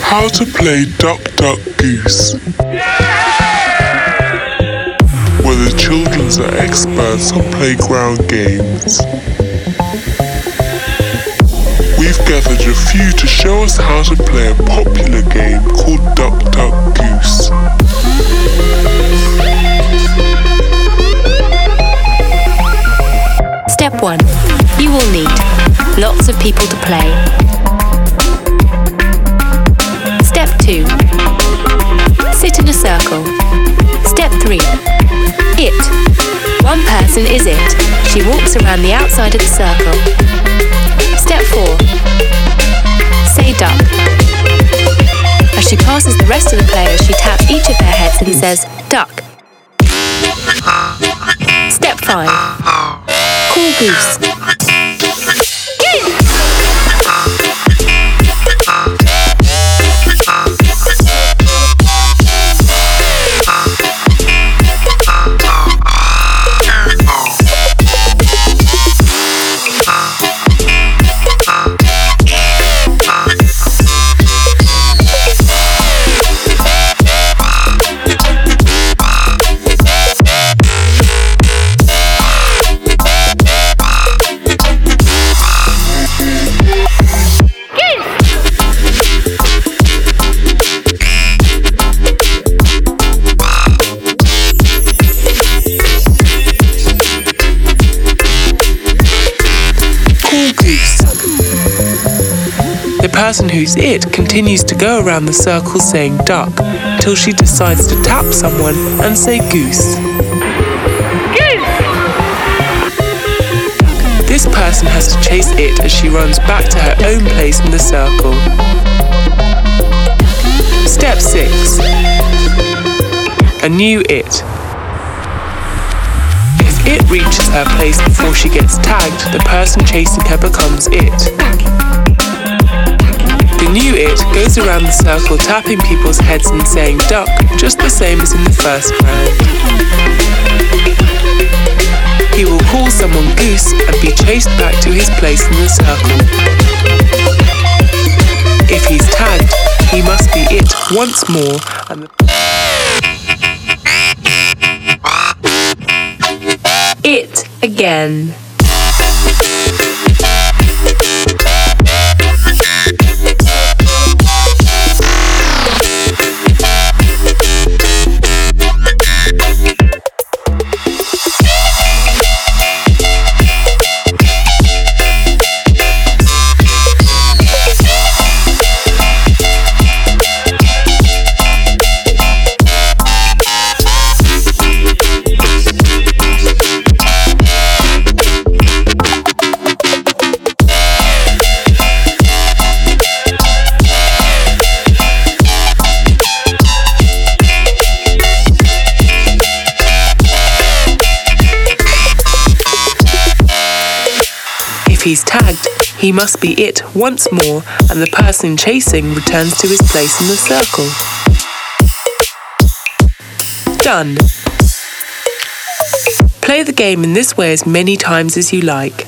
How to play Duck Duck Goose. Where the children are experts on playground games. We've gathered a few to show us how to play a popular game called Duck Duck Goose. Step 1. You will need lots of people to play. Step 2. Sit in a circle. Step 3. It. One person is it. She walks around the outside of the circle. Step 4. Say duck. As she passes the rest of the players, she taps each of their heads and says duck. Step 5. Call goose. The person who's it continues to go around the circle saying duck till she decides to tap someone and say goose. Goose! This person has to chase it as she runs back to her own place in the circle. Step 6. A new it. If it reaches her place before she gets tagged, the person chasing her becomes it. The new it goes around the circle tapping people's heads and saying duck, just the same as in the first round. He will call someone goose and be chased back to his place in the circle. If he's tagged, he must be it once more and It again. If he's tagged, he must be it once more and the person chasing returns to his place in the circle. Done. Play the game in this way as many times as you like.